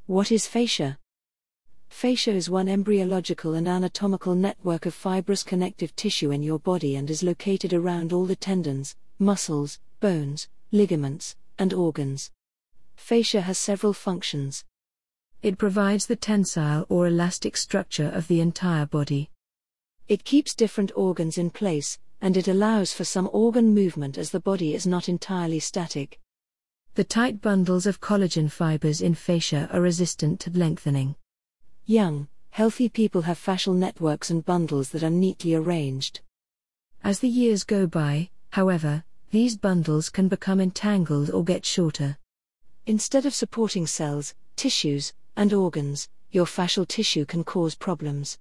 What is fascia? Fascia is one embryological and anatomical network of fibrous connective tissue in your body and is located around all the tendons, muscles, bones, ligaments, and organs. Fascia has several functions. It provides the tensile or elastic structure of the entire body. It keeps different organs in place, and it allows for some organ movement as the body is not entirely static. The tight bundles of collagen fibers in fascia are resistant to lengthening. Young, healthy people have fascial networks and bundles that are neatly arranged. As the years go by, however, these bundles can become entangled or get shorter. Instead of supporting cells, tissues, and organs, your fascial tissue can cause problems.